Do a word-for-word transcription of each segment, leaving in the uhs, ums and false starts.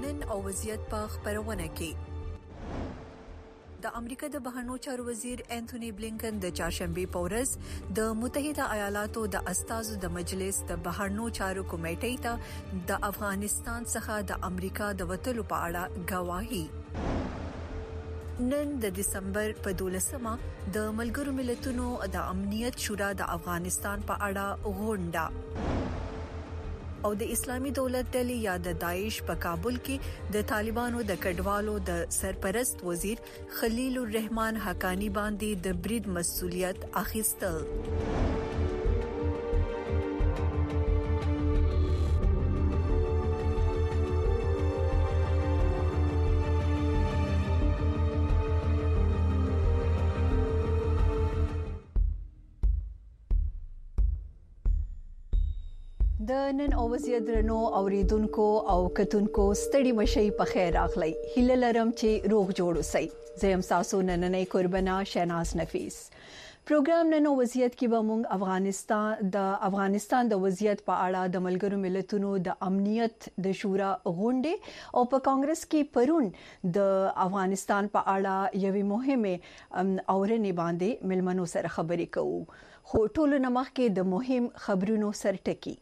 نن او وضعیت په خبرونه کې د امریکا د بهرنیو چارو وزیر انټونی بلینکن د چهارشنبه په ورځ د متحده ایالاتو د استازو د مجلس د بهرنیو چارو کمیټې ته د افغانستان څخه د امریکا د وټلو په اړه گواهی نن د دسمبر په دولسمه د ملګرو ملتونو د امنیت شورا د افغانستان په اړه غونډه او د اسلامي دولت ډلې یا د داعش په کابل کې د طالبانو د کډوالو د سرپرست وزیر خلیل الرحمن حقانی باندې د برید مسؤلیت اخیستل. د نن او وضعیت درنو اوریدونکو او کتونکو ستړي مشي په خیر راغلی. هیله لرم چې روغ جوړ اوسئ. زم تاسو نننې قربانا شیناز نفیس. پروګرام نن او وضعیت کې به موږ افغانستان د افغانستان د وضعیت په اړه د ملګرو ملتونو د امنیت د شورا غونډه او په کانګرس کې پرون د افغانستان په اړه یوې مهمه اورنې باندې ملمنو سره خبرې کوو. خو ټولو نمخ کې د مهم خبرونو سرټکی.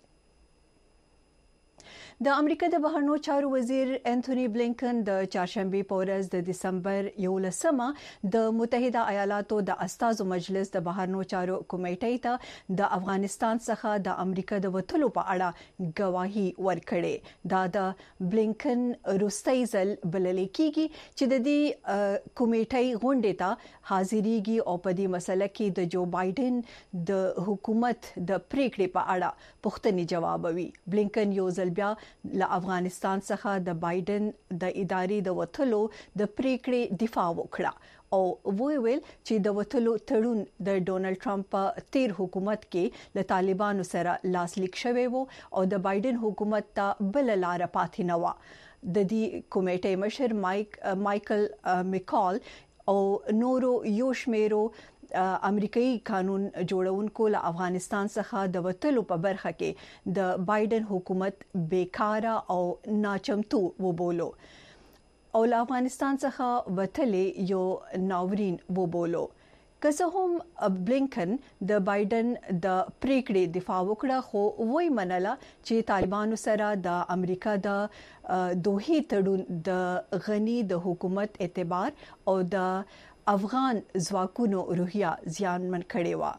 د امریکا د بهرنیو چارو وزیر انټونی بلینکن د چهارشنبه په ورځ د دسمبر یولسمه د متحده ایالاتو د استازو مجلس د بهرنیو چارو کمیټې ته د افغانستان څخه د امریکا د وټلو په اړه گواهی ورکړې. دا د بلینکن روستۍ ځل بلل کېږي چې د دې کمیټې غونډې ته حاضرېږي او په دې مسله کې د جو بایدن د حکومت د پریکړې په اړه پوښتنې جوابوي. بلینکن یو ځل بیا له افغانستان څخه د بایدن د ادارې د وټلو د پریکړې دفاع وکړه او ویل چې د وټلو تړون د ډونالد ټرمپ په تیر حکومت کې له طالبانو سره لاسلیک شوی وو او د بایدن حکومت ته بل لار پاتې نه و. د دې کمیټې مشر مایک مایکل میکال او نورو یو شمیرو امریکایي قانون جوړونکو له افغانستان څخه د وټلو په برخه کې د بایدن حکومت بیکاره او ناچمتو وبولو او له افغانستان څخه وټلې یو ناورین وبولو. که څه هم بلینکن د بایدن د پریکړې دفاع وکړه خو وایي منله چې طالبانو سره د امریکا د دوحې تړون د غني د حکومت اعتبار او د افغان ځواکونو روحیه زیانمن کړي و.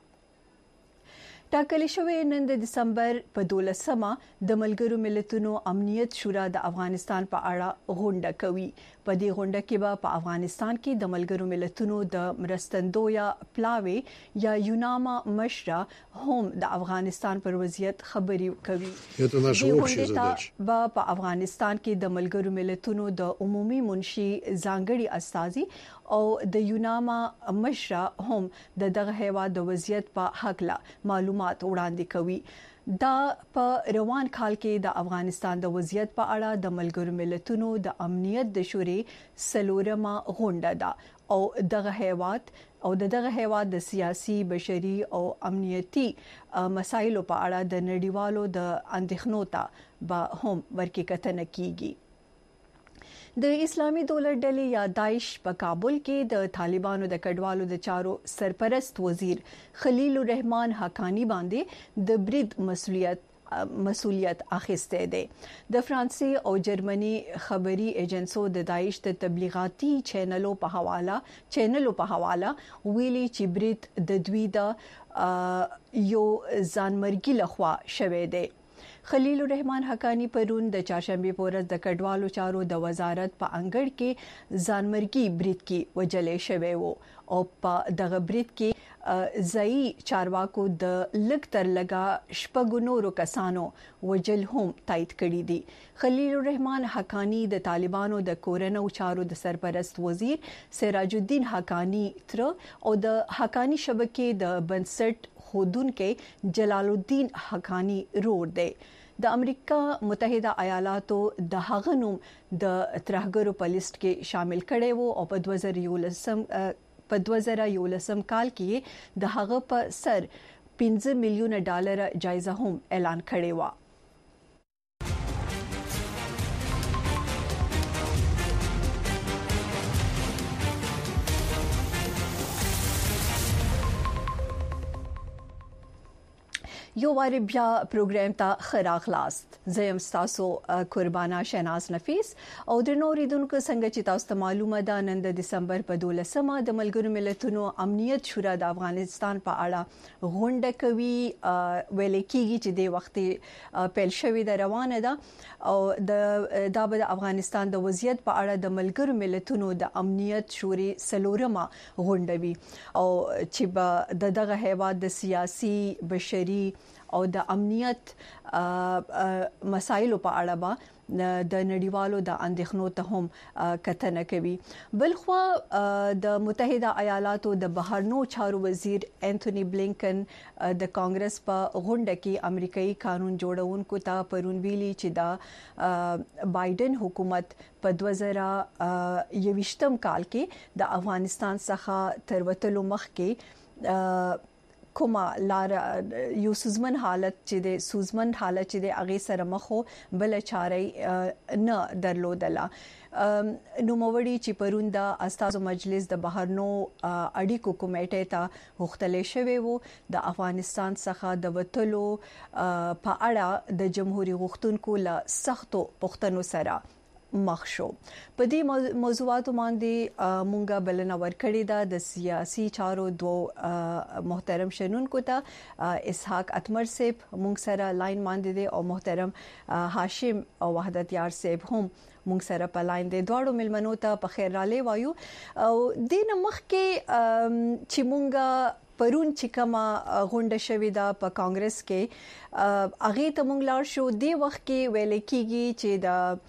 ټاکل شوی نن د دسمبر په دولسمه د ملګرو ملتونو امنیت شورا د افغانستان په اړه غونډه کوي. په دې غونډه کې به په افغانستان کې د ملګرو ملتونو د مرستندویا پلاوی یا یوناما مشره هم د افغانستان پر وضعیت خبرې کوي. Это наша общая задача. به په افغانستان کې د ملګرو ملتونو د عمومي منشي ځانګړي استازي او د یوناما مشره هم د دغه هیواد د وضعیت په حق لا معلومات وړاندې کوي. دا په روان کال کې د افغانستان د وضعیت په اړه د ملګرو ملتونو د امنیت د شوري سلورمه غونډه ده او دغه هیواد او دغه هیواد د سیاسي بشري او امنیتي مسایلو په اړه د نړیوالو د اندېښنو ته به هم ورکې کتنه کیږي. د اسلامي دولت ډلې یا داعش په کابل کې د طالبانو د کډوالو د چارو سرپرست وزیر خلیل الرحمن حقانی باندې د برید مسؤلیت مسؤلیت اخیسته دی. د فرانسې او جرمني خبري ایجنسو د داعش د تبلیغاتي چینلو په حواله چینلو په حواله ویلي چې برید د دوی د یو ځانمرګي لخوا شوه دی. خلیل الرحمن حقانی پرون د چهارشنبه په ورځ د کډوالو چارو د وزارت په انګړ کې ځانمرګي برید کې وجلې شوی وو او په دغه برید کې ځای چارواکو د لګ تر لګا شپږ نورو کسانو وجل هم تایید کړی دي. خلیل الرحمن حقانی د طالبانو د کورنو چارو د سرپرست وزیر سراج الدین حقانی تر او د حقانی شبکې د بنسټ خودونکو جلال الدین حقانی رور دی. د امریکا متحده ایالاتو د هغه نوم د ترهګرو په لیست کې شامل کړي وو او په دوه زره یولسم په دوه زره یولسم کال کې د هغه په سر پنځه میلیونه ډالر جایزه هم اعلان کړې و. یو وار بیا پروګرام ته خراغلاست زم تاسو قربانا شهناز نفیس او د نوریدونکو څنګه چې تاسو ته معلومه ده نن د دسمبر په دولسمه د ملګرو ملتونو امنیت شورا د افغانستان په اړه غونډه کوي ویل کېږي چې د وخت پیل شوې د روانه ده او د د افغانستان د وضعیت په اړه د ملګرو ملتونو د امنیت شوري سلورمه غونډه وي او چې به د دغه هیواد د سیاسي بشري او د امنیت مسایلو په اړه به د نړیوالو د اندېښنو ته هم کتنه کوي. بلخو د متحده ایالاتو د بهرنیو چارو وزیر انټونی بلینکن د کانګرس په غونډه کې امریکایي قانون جوړونکو ته پرون ویلي چې د بایدن حکومت په دوه زره یوویشتم کال کې د افغانستان څخه تر وتلو مخکې کومه لار یو سوزمن حالت چې د سوزمن حالت چې د اغه سره مخو بل چاري نه درلودله. نو موړي چې پرون د استازو مجلس د بهرنو اړیکو کمیټې ته غوښتل شوی وو د افغانستان څخه د وټلو په اړه د جمهوریت غوښتونکو له سختو پښتنو سره مخ شو. په دې موضوعاتو باندې مونږه بلنه ورکړې ده د سیاسي چارو دوه محترم شنونکو ته اسحاق اتمر صاحب مونږ سره لاین باندې دي او محترم هاشم او وحدت یار صاحب هم مونږ سره په لاین دي. دواړو ملمنو ته په خیر را لې وایو او دین مخ کې چې مونږه پرون چې کومه غونډه شوې ده په کانګرس کې اغه ته مونږ لاړ شو د وخت کې ویل کېږي چې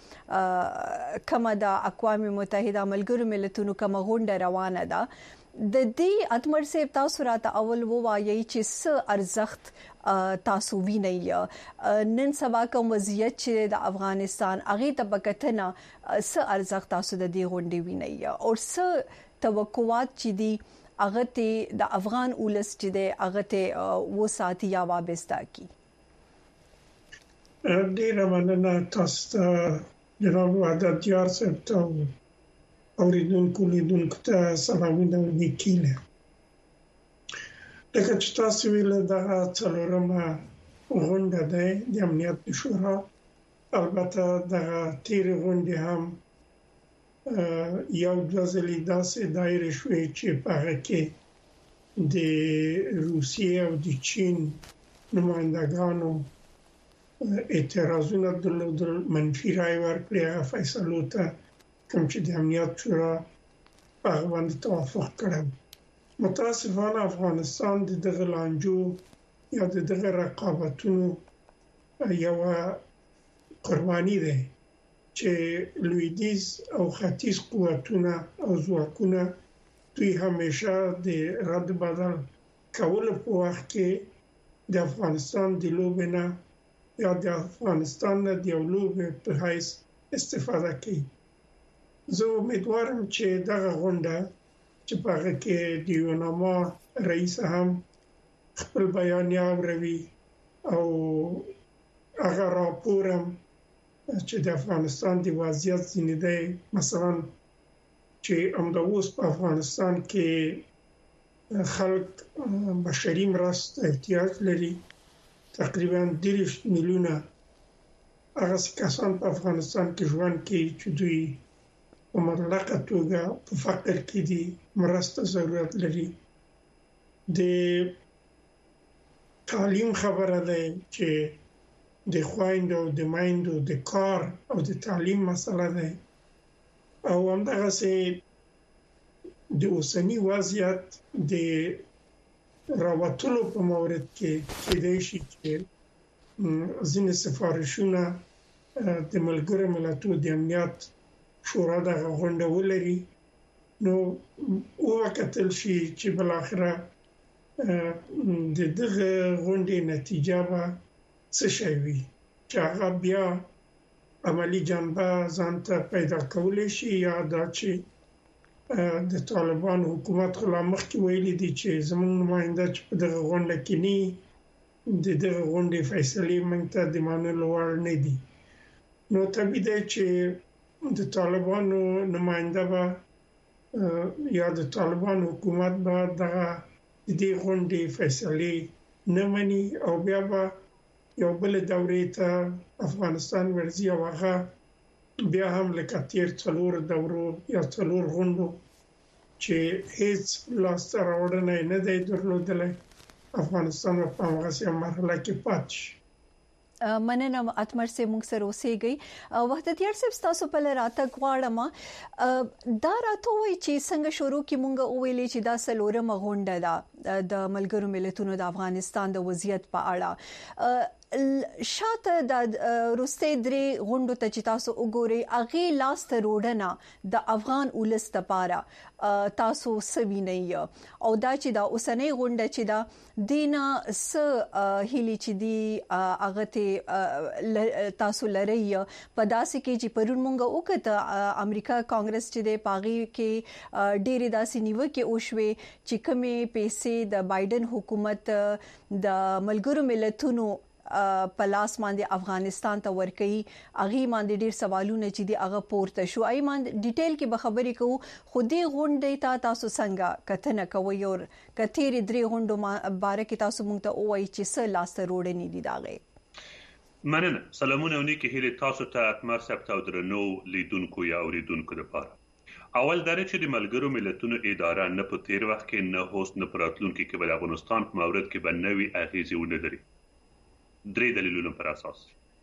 د کومه د اقوام متحده ملګرو ملتونو کومه غونډه روانه ده د دې اتمر صاحب تاسو راته اول ووایي چې څه ارزښت تاسو وینئ نن سبا کوم وضعیت چې د افغانستان اغه ته بکتنه څه ارزښت تاسو د دې غونډې وینئ او څه توقعات چې دي اغه ته د افغان اولس چې د اغه ته و ساتي یا وابسته کی. ډیره مننه تاسو ته جناب وحدت یار صاحب ته اوریدونکو لیدونکو ته سلامونه وکړه. لکه چې تاسو ویل دا څلورمه غونډه ده د امنیت شورا. البته دا تیر غونډه هم یو ځلې داسې دایره شوې چې په هغه کې د روسیې او د چین نمائندګانو اعتراضونه درلودل منفي رائے ورکړي هغه فیصلو ته کوم چې د امنیت شورا په هغه باندې توافق کړی. متاسفانه افغانستان د دغه لانجو یا د دغه رقابتونو یو قرباني ده چې لویدیز او ختیځ قوتونه او ځواکونه دوی همیشه د رد بدل کولو په وخت کې د افغانستان د لوبې نه یا د افغانستان د یو لوبې په حیث استفاده کوي. زه امیدوارم چې دغه غونډه چې په هغه کې د یوناما رئیس هم خپل بیانیه اوروي او هغه راپور هم چې د افغانستان د وضعیت ځینې دی مثلا چې همدا اوس په افغانستان کې خلک بشري مرستې احتیاج لري تقریبا دېرش میلیونه هغه کسان په افغانستان کې ژوند کوي چې دوی په مطلقه توګه په فقر کې دي مرسته ضرورت لري. د تعلیم خبره ده چې د خويندو د مایندو د کار او د تعلیم مسله ده او همدغه سي د اوسنی وضعیت د راوتلو په مورد کې کېدای شي چې ځینې سفارشونه د ملګرو ملتونو د امنیت شورا دغه غونډه ولري نو وکتل شي چې بل اخره د دغه غونډې نتیجه به څه شي وي چې هغه بیا عملی جنبه ځانته پیدا کولای شي یا دا چې د طالبان حکومت خلا مخکې ویلي دي چې زموږ نماینده چې په دغه غونډه کې نه د دغه غونډې فیصلې موږ ته د منلو وړ نه دي. نو طبیعي ده چې د طالبانو نماینده به یا د طالبان حکومت به دغه د دې غونډې فیصلې نه مني او بیا به یو بل دورې ته افغانستان ورځي او هغه بیا هم لکه تیر څلور دورو یا څلور غونډو چې هیڅ لاسته راوړنه نه دی درلودلی افغانستان په هغه سیمه مرحله کې پاتې شي. مننه اتمر سه مونږ سره اوسېږي وحدتیار صاحب تاسو په لراته غواړم دا راته وایي چې څنګه شروع کی مونږ ویلې چې دا سلورمه غونډه ده د ملګرو ملتونو د افغانستان د وضعیت په اړه شاته د روسي درې غونډو ته چې تاسو وګورئ اغه لاست روډنه د افغان ولس لپاره تاسو سوینئ او دا چې دا اوسنۍ غونډه چې دا دینه س هلي چې دی اغه ته تاسو لري په داسې کې چې پرون مونږ وکړه امریکا کانګرس چې د پاغي کې ډېری داسې نیوکه وشوي چې کومې پیسې د بایدن حکومت د ملګرو ملتونو په لاس باندې افغانستان ته ورکړي اغه باندې ډیر سوالونه چې دی اغه پورته شو اي مان ډیټیل کې به خبرې کوو خو دې غونډې ته تاسو څنګه کتنه کوي او کثیر درې غونډو باره کې تاسو مونږ ته وایي چې څه لاس ته روړنی دي داغه. مننه سلامونه ونی کې هله تاسو ته اتمر سپتا او درنو لیدونکو یا اوریدونکو لپاره. اول درې چې د ملګرو ملتونو اداره نه په تیر وخت کې نه هوست نه پراتلونکو کې بل افغانستان په مورد کې بنوي اغیزه ونه لري. درې دلیلونو پر اساس.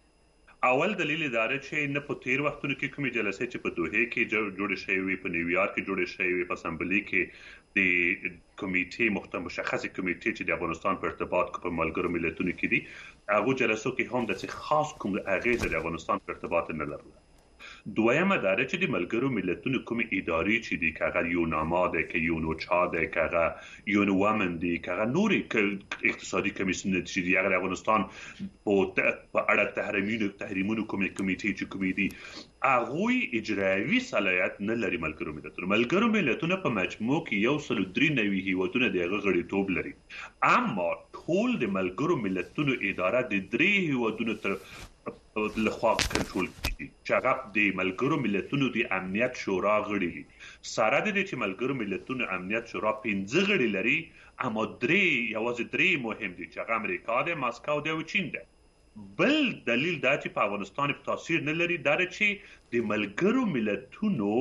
اول دلیل دا چې نه په تیر وختونو کې کومې جلسې چې په دوحه کې جوړې شوې وي په نیویارک کې جوړې شوې وي په اسمبلی کې د کمیټې مختلف مشخصه کمیټې چې د افغانستان په ارتباط په ملګرو ملتونو کې دي هغه جلسو کې هم د خاص کوم اغیزه د افغانستان په ارتباط نه لرله. دویمه دا چې د ملګرو ملتونو کوم اداري چې د کاغه یو نامه کې یو نو چا د کاغه یو نو ومن دي کاغه نوري اقتصادي کمیسیون چې د افغانستان په اړه تحریمونو تحریمونو کوم کمیټې چې کوم دي هغه اجرایي صلاحیت نه لري ملګرو ملتونو ملګرو ملتونو په مجموع کې یو سل درې نوي هیوادونه د غړیتوب لري اما ټول د ملګرو ملتونو اداره د درې هیوادونو تر لخوا کنټرول کیږي چې هغه د ملګرو ملتونو د امنیت شورا غړي دي سره د دې چې ملګرو ملتونو امنیت شورا پنځه غړي لري اما درې یوازې درې مهم دي چې هغه امریکا د ماسکو د او چین ده. بل دلیل دا چې په افغانستان په تاثیر نه لري دا چې د ملګرو ملتونو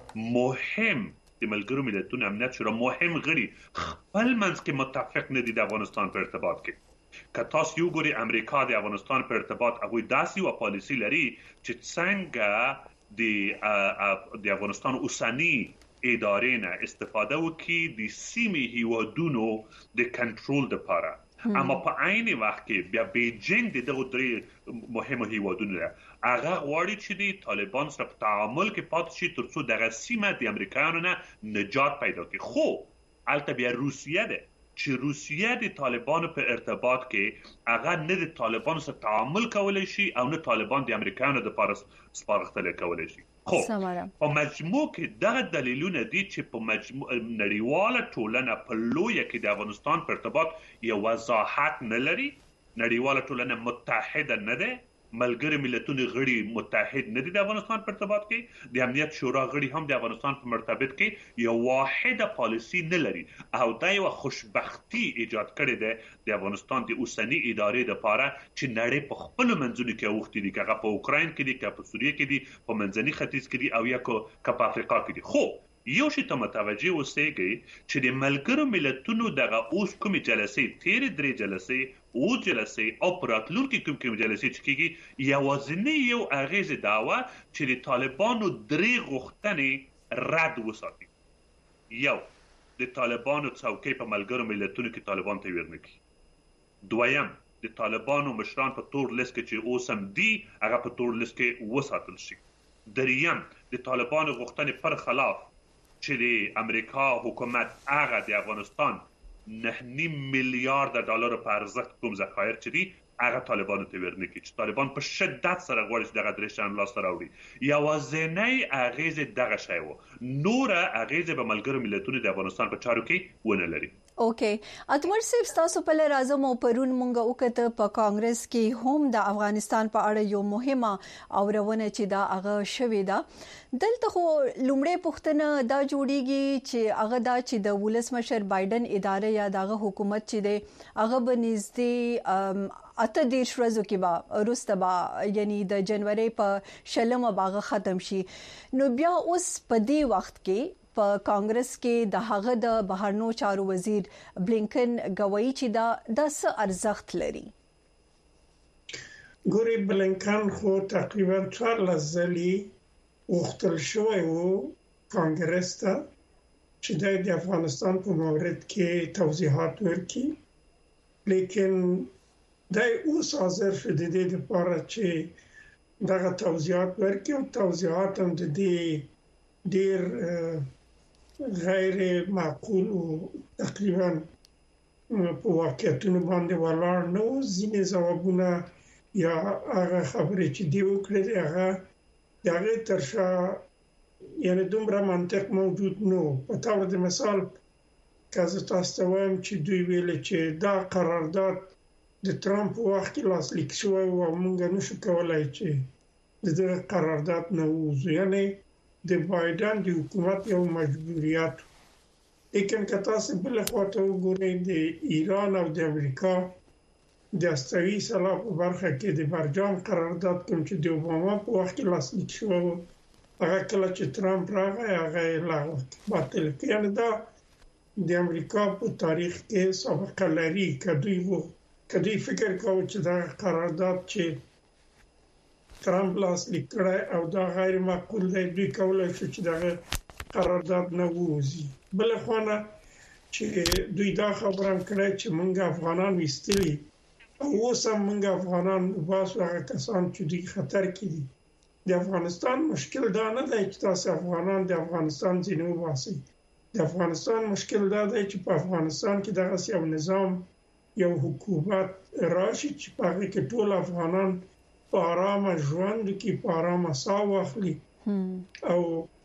مهم د ملګرو ملتونو امنیت شورا مهم غړي خپل منځ کې متفق نه دي د افغانستان په ارتباط کې. که تاسو یو ګوري امریکا د افغانستان په ارتباط هغه داسې و پالیسی لري چې څنګه د د افغانستان اوسنی ادارې نه استفاده وکړي د سیمې هیوادونو د کنټرول لپاره اما په عین وخت کې بیا بیجینګ د دغه درې مهمه هیوادونو هغه غواړي چې د طالبان سره په تعامل کې پاتې شي ترڅو دغه سیمه د امریکایانو نه نجات پیدا کړي. خو البته بیا روسیه ده چې روسیه د طالبانو په ارتباط کې هغه نه د طالبانو سره تعامل کولای شي او نه طالبان د امریکایانو د پاره سپارښتنه کولای شي. خو په مجموع کې دغه دلیلونه دي چې په مجموع نړیواله ټولنه په لویه کې د افغانستان په ارتباط یو وضاحت نه لري. نړیواله ټولنه متحده نه ده ملګری ملتونو غړي متحد نه دي د افغانستان په ارتباط کې د امنیت شورا غړي هم د افغانستان په مرتبط کې یو واحده پالیسی نه لري او دا یو خوشبختی ایجاد کړی دی د افغانستان د اوسنی ادارې لپاره چې نړۍ په خپل منځونو کې اوختي دي کغه په اوکراین کې دي کغه په سوریه کې دي په منځني ختیځ کې دي او یا کو په افریقا کې دي. خو یو شی ته متوجه اوسئ چې د ملګرو ملتونو دغه اوس کومې جلسې تیر درې جلسې او جلسې او پراتلونکو کوم کوم جلسې چې کیږي یوازینی یو اغیز داوا چې د طالبانو درې غوښتنې رد وساتي. یو د طالبانو څوکۍ په ملګرو ملتونو کې طالبان ته ورنکي. دویم د طالبانو مشران په تور لیست کې چې اوسم دي هغه په تور لیست کې وساتل شي. دریم د طالبانو غوښتنې پر خلاف چې د امریکا حکومت هغه د افغانستان نه نیم میلیارډ ډالر په ارزښت کوم ذخایر چې دي هغه طالبانو ته ورنکي چې طالبان په شدت سره غواړي چې دغه درې شیان لاس ته راوړي. یوازینی اغیز دغه شی و نور اغیز به ملګرو ملتونو د افغانستان په چارو کې ونه لري. اوکې اتمر صاحب تاسو په لاره اعظم او پرون مونږ وکړه په کانګرس کې هم د افغانستان په اړه یو مهمه اورونه چې دا هغه شوې ده دلته خو لومړی پوښتنه دا جوړیږي چې هغه دا چې د ولسمشر بایدن اداره یا دغه حکومت چې دی هغه به نږدې اته دیرش ورځو کې به وروسته به یعنی د جنوري په شلمه باغ ختم شي نو بیا اوس په دې وخت کې په کانګرس کې د هغه د بهرنیو چارو وزیر بلینکن غوي چې دا د څه ارزښت لري ګوري بلینکن خو تقریبا څوارلس ځلې وختل شوی وو کانګرس ته چې د افغانستان په مورد کې توضیحات ورکړي لیکن دای اوس حاضر شو د دې لپاره چې دغه توضیحات ورکړي او توضیحات هم د دې ډیر غیر معقول او تقریبا په واقعیتونو باندې ولاړ نو ځینې ځوابونه یا هغه خبرې چې دی وکړي هغه هغه ترشا یعنی دومره منطق موجود نو په تور د مثال کله تاسو ته وایم چې دوی ویل چې دا قرارداد د ترامپ وخت کې لاسلیک شوی او موږ نشو کولای چې د قرارداد نه وځو یعنی د بایدن د حکومت یو مجبوریت لیکن که تاسو بل خواته وګورئ د ایران او د امریکا د استوي سلا په برخه کې د برجام قرارداد کوم چې د اوباما په وخت کې لاسلیک شو هغه کله چې ترامپ راغی هغه لغوه باطل کړ یعنی دا د امریکا په تاریخ کې سابقه لري کدی وو کدی فکر کوي چې دا قرارداد چې ترامپ لاسلیک کړی او دا غیر معقول دی دوی کولای شي چې دا قرارداد نه ووزي بل خوانه چې دوی دا خبره کړې چې مونږ افغانان وستلي او اوس هم مونږ افغانان واسو هغه کسان چې دوی خطر کې دي د افغانستان مشکل دا نه دی چې تاسو افغانان د افغانستان ځینو واسي د افغانستان مشکل دا دی چې په افغانستان کې دغه یو نظام یو حکومت راشي چې په هغه کې ټول افغانان په آرامه ژوند کې په آرامه ساه واخلي او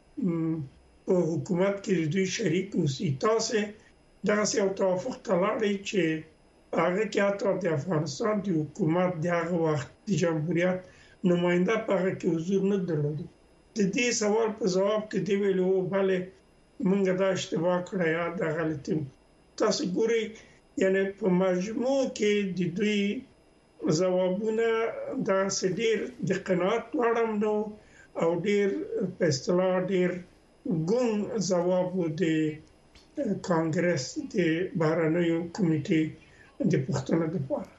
په حکومت کې دوی شریک اوسي تاسو دا یو توافق تلاړي چې هغه کې اته د افغانستان د حکومت دغه وخت د جمهوریت نماینده په هغه کې حضور نه درلود د دې سوال په جواب کې دی ویلو bale موږ دا اشتباه کړی یا دا غلطي تاسو ګوري یعنی په مجموع کې د دوی ځوابونه دا سډیر د قناعت وړم نو او ډیر په اصطلاح ډیر ګون ځواب د کانګرس د بهرنیو کمیټې د پښتنو لپاره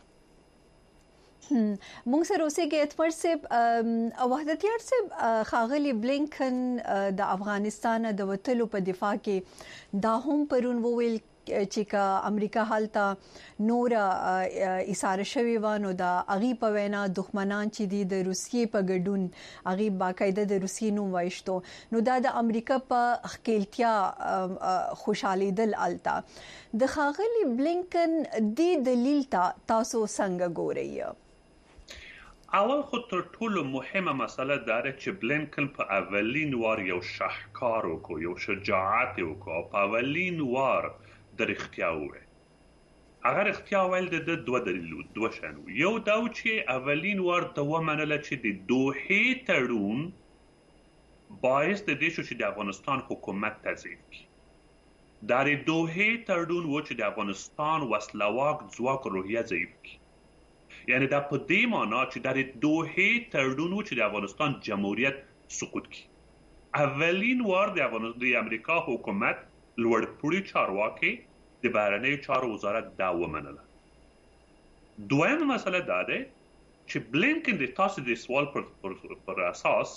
مونږ سره اوسېږي اتمر صاحب وحدتیار صاحب خاغلی بلینکن د افغانستان د وټلو په دفاع کې دا هم پرون وویل چې کا امریکا حالت نور اشاره شوی وانه د اغي په وینا دښمنان چې دي د روسیې په ګډون اغي باقاعده د روسیې نوم وایشتو نو دا د امریکا په خپلتیا خوشالي دل التا د خاغلی بلینکن دی دلیل تاسو څنګه ګورئ اول خو تر ټولو مهمه مسله دا ده چې بلینکن په اولین وار یو شاهکار وکړ یو شجاعت وکړ په اولین وار د اختیا وې اگر اختیا ویل د دوه دلیلو دوه شان یو دا چې اولین وار د ومنل چې د دوه تړون باعث د دې شو چې د افغانستان حکومت تضعیف کړي دا د دوه تړون و چې د افغانستان وسلواک ځواک روحیه ضعیف کړي یعنی دا په دې معنی چې د دوه تړون و چې د افغانستان جمهوریت سقوط کړي اولین وار د افغانستان د امریکا حکومت لوړپوړي چارواکي د بهرنیو چارو وزارت دا ومنله دویمه مسله دا ده چې بلینکن د تاسو د سوال پر, پر, پر اساس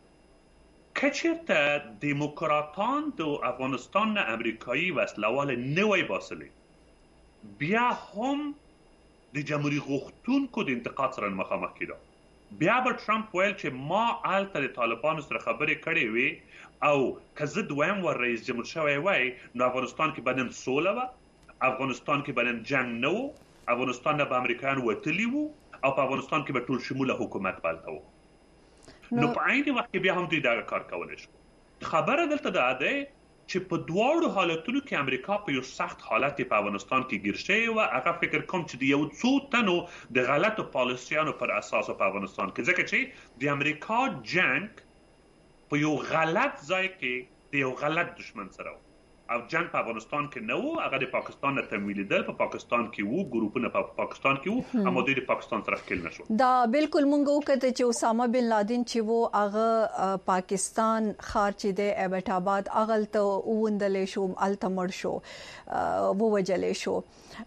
کچرته دیموکراتان د افغانستان نه امریکایي وسلوال نه وای باسلې بیا هم د جمهوریت غوښتونکو د انتقاد سره مخامخ کېده بیا به ټرمپ ویل چې ما الته د طالبانو سره خبرې کړې وي او که زه دویم ور رئیس جمهور شوی وای نو افغانستان کې به نن سوله وه افغانستان کې به نن جنگ نه و افغانستان نه به امریکایان وتلي وو او په افغانستان کې به ټول شموله حکومت پالته و نو په عین وخت کې بیا هم دوی دا کار کولی شو خبره دلته دا ده چې په دواړو حالتونو کې امریکا په یو سخت حالت په افغانستان کې ګیر شوی و. هغه فکر کوم چې د یو څو تنو د غلطو پالیسیانو پر اساس په افغانستان کې ځکه چې د امریکا جنگ په یو غلط ځای کې د یو غلط دشمن سره و او جنگ په افغانستان کې نه و. هغه د پاکستان نه تمویلیدل په پاکستان کې وو، ګروپونه په پاکستان کې وو، اما د پاکستان سره ښکېل نشو. دا بالکل مونږ وکړه چې اسامه بن لادن چې وو هغه پاکستان خار چې د ایبټ آباد اغلته ووندلې شو، التمړ شو، وو وجلې شو.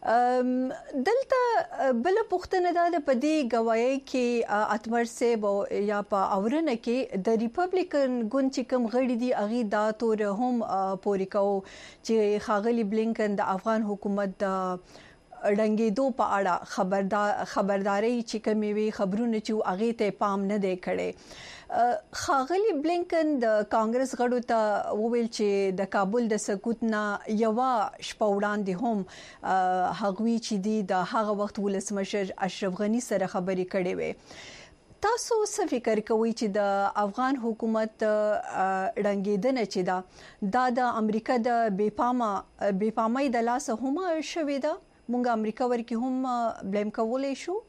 دلته بل پښتنه ده په دې گواهی کې اتمر سیب یا په اورنه کې د ریپبلیکن ګوند چې کوم غړي دي اغي دا تور هم پوری کو چې خاغلی بلینکن د افغان حکومت د رنګېدو په اړه خبردار خبرداري چې کومې وی خبرونه چې اغه ته پام نه دی کړي. خاغلی بلینکن د کانګرس غړو ته وویل چې د کابل د سکوت نه یو شپه وړاندې هم هغوی چې دی د هغه وخت ولسمشر اشرف غنی سره خبرې کړې وې. تاسو څه فکر کوئ چې د افغان حکومت رنګېدنه چې دا د د امریکا د بیپامه بیپامۍ د لاس هم شوې ده؟ مونږ امریکا ورکی هم بلیم کولای شو؟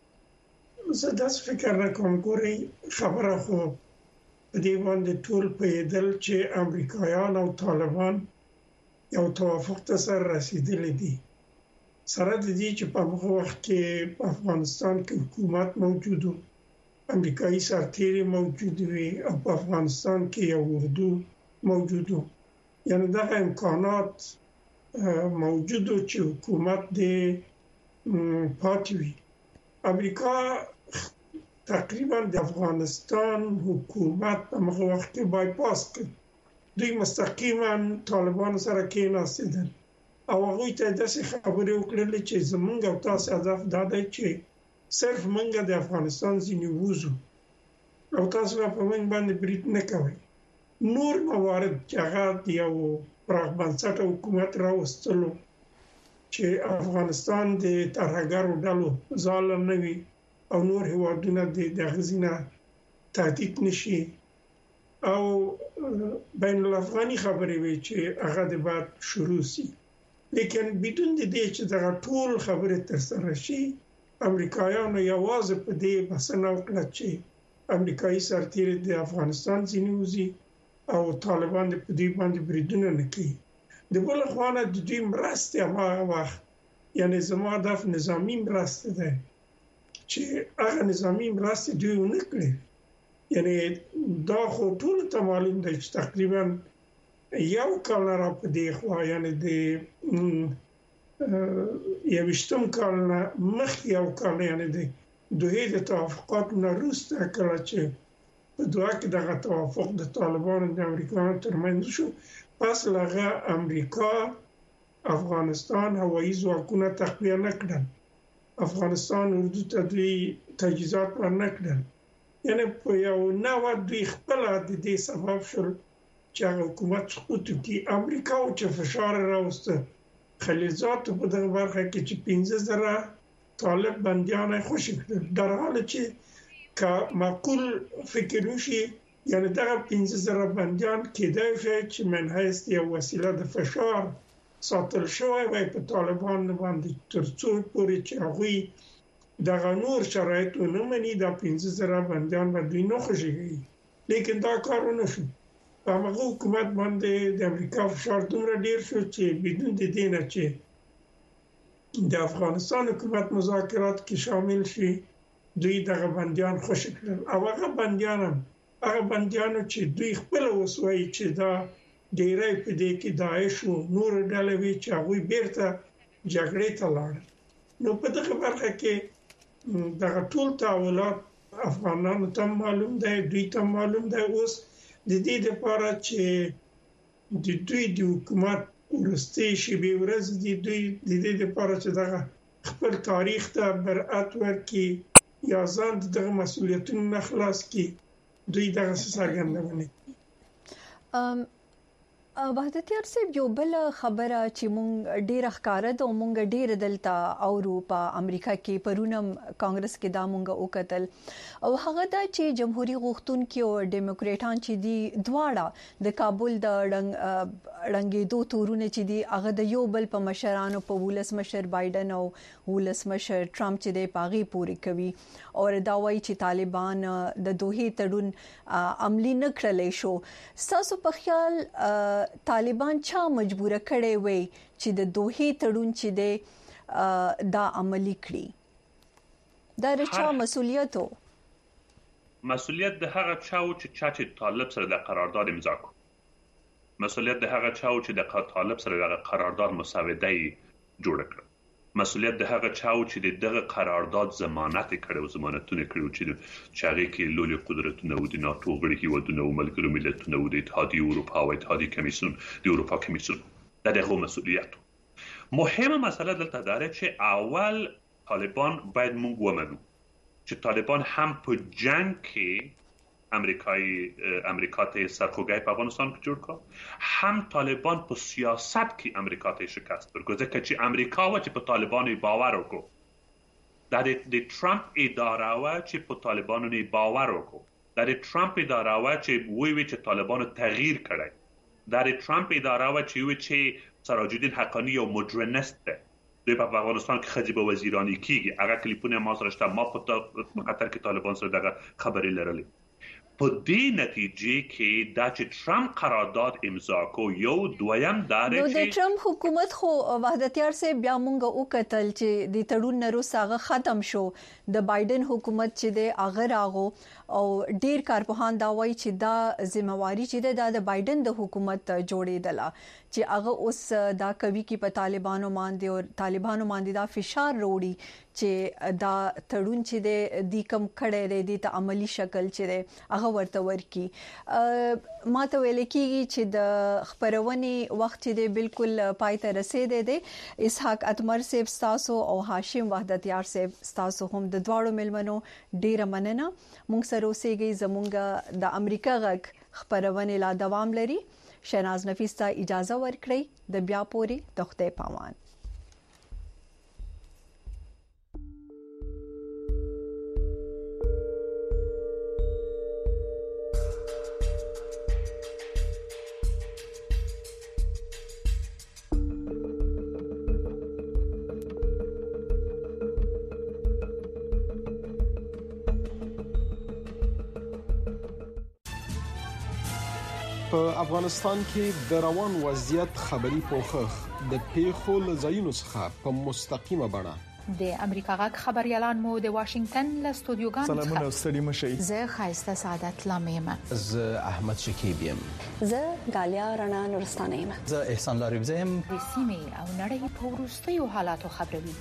زه داسې فکر نه کوم. ګورئ خبره خو په دې باندې ټول پوهېدل چې امریکایان او طالبان یو توافق ته سره رسیدلی دي سره د دې چې په هغه وخت کې په افغانستان کې حکومت موجود و، امریکایي سرتیري موجود وي او په افغانستان کې یو اردو موجود و. یعنی دغه امکانات موجود و چې حکومت دې پاتې وي. امریکا تقریبا د افغانستان حکومت په هغه وخت کې بایپاس کړ. دوی مستقیما طالبان سره کېناستل او هغه ته داسې خبرې وکړلې چې زمونږ او تاسو هدف دا دی چې صرف مونږ د افغانستان ځینې ووزو او تاسو په موږ باندې برید نه کوئ. نور موارد چې هغه یو پراخ بنسټه حکومت راوستلو چې افغانستان د ترهګرو ډلو ځاله نه وي او نور هیوادونه د غزینه تهدید نشي او بین الافغاني خبرې وي چې هغه د بعد شروع شي. لیکن بدون د دې چې دا ټول خبرې تر سره شي، امریکایانو یوازې په دې بسنه وکړه چې امریکایي سرتیري د افغانستان ځینې وزي او طالبان د په دې باندې بریدونه نه کوي. د بل خوا نه د دوی مرستې هغه وخت یعنی زما هدف نظامی مرسته ده چې هغه نظامی مرسته دوی ونه کړي. یعنی دا خو ټول ته معلوم دی چې تقریبا یو کال را په دې خوا یعنی د یوشتم کال نه مخکې یو کال یعنی د دوی د توافقات نه وروسته کله چې په دوه کې دغه توافق د طالبانو د امریکایانو ترمنځ شو، پس لغه امریکا افغانستان هوایي ځواکونه تقویه نه کړل، افغانستان اردو ته دوی تجهیزات ورنه کړل. یعنی په یو نوع دوی خپل د دې سبب شول چې حکومت سقوط وکړي. امریکا او چې فشار راوسته خلیلزاد په دغه برخه کې چې پنځه زره طالب بندیان خوشی کړل، در حالی چې که معقول فکر وشي یعنی دغه پنځه زره بندیان کېدای شي چې من حیث یو وسیله د فشار ساتل شوی وای په طالبان باندې تر څو پورې چې هغوی دغه نور شرایط ونه مني دا پنځه زره بندیان به دوی نه خوشیږي. لیکن دا کار ونه شو. په هغه حکومت باندې د امریکا فشار دومره ډیر شو چې بدون د دې نه چې د افغانستان حکومت مذاکرات کې شامل شي دوی دغه بندیان خوشی کړل. او هغه بندیان هم هغه بندیانو چې دوی خپل وسوي چې دا ډیری په دې کې داعش او نور ډلې وی چې هغوی بیرته جګړې ته لاړل. نو په دغه برخه کې دغه ټول تاولات افغانانو ته معلوم دی، دوی ته معلوم دی. اوس د دې لپاره چې د دوی د حکومت ورستي شي به ورځ د دوی د دې لپاره چې دغه خپل تاریخ ته برعت ورکړي یا ځان دغه مسؤلیتونو نه خلاص کړي، دوی دغه څرګندونه. ام وحدت یار صاحب یو بل خبره چې مونږ ډیر ښکارا ده او مونږ ډیر دلته اروپا امریکا کې پرونم کانګرس کې دا مونږ وکتل او هغه دا چې جمهوریت غوښتونکو او ډیموکراټان چې دي دواړه د کابل د رنګېدو تورونه چې دی هغه د یو بل په مشرانو په ولسمشر بایدن او ولسمشر ټرمپ چې دی پاغي پوری کوي او دا وایي چې طالبان د دوه تړون عملی نه کړلې شو. تاسو په خیال طالبان چا مجبور کړي وي چې د دوه تړون چې دی دا عملی کړي؟ دا رچا مسؤلیت وو. مسؤلیت د هغه چاو چې چا چې طالب سره د قرارداد امضا کو. مسؤلیت د هغه چاو چې د طالب سره د قرارداد مسوده جوړ کړ. مسؤلیت د هغه چاو چې دغه قرارداد ضمانت کړو ضمانتونه کړو چې چاغي کې لولي قدرتونه او د ناتو غړي هیوادونه او ملګرو ملتونو او د اتحادیه اروپا او اتحادیه کمیسیون د اروپا کمیسیون دا دغه مسؤلیت. مهمه مسله دلته دا چې اول طالبان باید مونږ ومنو چې طالبان هم په جنگ کې امریکایي امریکا ته سرخوږی په افغانستان کې جوړ کړ، هم طالبان په سیاست کې امریکا ته شکست ورکړ ځکه چې امریکا و چې په طالبانو باور وکړ. دا د ټرمپ اداره و چې په طالبانو نه باور وکړ. دا د ټرمپ اداره و چې وی وی چې طالبانو تغییر کړی. دا د ټرمپ اداره و چې وی چې سراج الدین حقانی یو مدرنست ده. دوی په افغانستان کې خځې به وزیرانی کیږي. هغه کلیپونه ما سره شته، ما په قطر کې طالبان سره دغه خبرې لرلې. په دې نتیجې کې دا چې ټرمپ قرارداد امضا کو یو دویم دار چې د ټرمپ حکومت خو وحدتیار سه بیا مونږ وکتل چې د تړون نروساغه ختم شو. د بایدن حکومت چې د اغه راغو او ډیر کارپوهان دا وایي چې دا ذمہواری چې د بایدن د حکومت جوړېدله چې هغه اوس دا کوي کې په طالبانو باندې او طالبانو باندې دا فشار وروړي چې دا تړون چې د کم کړه دی ته عملی شکل چې هغه ورته ورکی. ما ته ویل کېږي چې د خبرونې وخت چې بالکل پای ته رسیدي دی. اسحاق اتمر صاحب تاسو او هاشم وحدتیار صاحب تاسو هم د دواړو ملمنو ډیره مننه. مونږ سره اوسېږئ. زمونږ د امریکا غږ خبرونه لا دوام لري. شهناز نفیس ته اجازه ورکړئ د بیا پوري د خدای پامان. په افغانستان کې د روان وضعیت خبري پوښښ د پیښو لزاینو څخه په مستقیمه بڼه د امریکا غږ خبريالان مو د واشنگټن له استودیوګانو څخه سلامونه ستړي مشي. زه خایسته سعادت لامیم. زه احمد شکیب یم. زه غالیا رڼا نورستانه یم. زه احسان لاریبزه یم. د سیمې او نړۍ په وروستیو حالاتو خبروي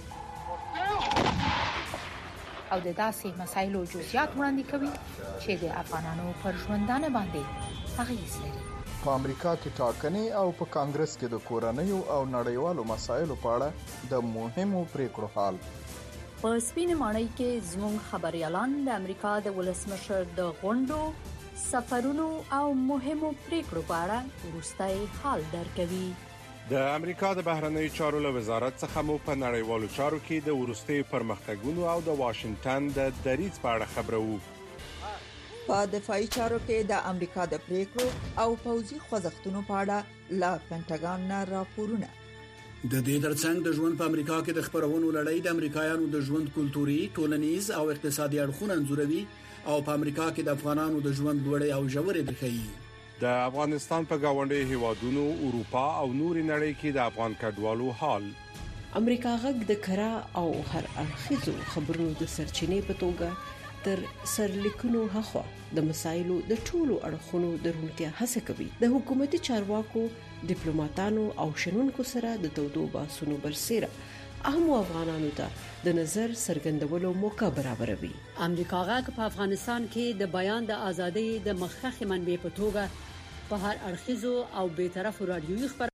او د داسې مسایلو جزئیات وړاندې کوي چې د افغانانو پر ژوندانه باندې اغیز لري. په امریکا کې ټاکنې او په کانګرس کې د کورنیو او نړیوالو مسایلو په اړه د مهمو پریکړو حال. په سپینې ماڼۍ کې زموږ خبريالان د امریکا د ولسمشر د غونډو، سفرونو او مهمو پریکړو په اړه وروستي حال درکوي. د امریکا د بهرنیو چارو له وزارت څخه مو په نړیوالو چارو کې د وروستي پرمختګونو او د واشنگټن د دریځ په اړه خبرو. په دفاعي چارو کې د امریکا د پریکړو او پوځي خوځښتونو په اړه لا پینټاګان نه راپورونه. د دې ترڅنګ د ژوند په امریکا کې د خبرونو لړۍ د امریکایانو د ژوند کلتوري، ټولنیز او اقتصادي اړخونه انځوروي او په امریکا کې د افغانانو د ژوند لوړې او ژورې درخي. د افغانستان په گاونډي هیوادونو، اروپا او نوري نړۍ کې د افغان کډوالو حال. امریکا غږ د کرا او هر اړخیزو خبرونو د سرچینې په توګه تر سرلیکونو هخوا د مسایلو د ټولو اړخونو درونتیا هڅه کوي. د حکومتي چارواکو، ډیپلوماټانو او شنونکو سره د تودو باسونو برسېره اهم افغانانو ته د نظر څرګندولو موقع برابروي. امریکا غږ په افغانستان کې د بیان د ازادۍ د مخکخ منبع په توګه په هر اړخیزو او بیطرفو رادیوي خبرونو